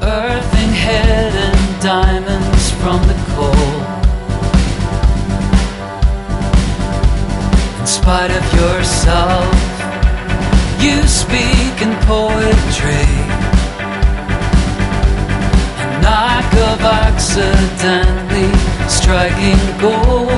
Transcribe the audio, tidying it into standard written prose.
earthing head and diamonds from the coal. In spite of yourself, you speak in poetry, a knock of accidentally striking gold.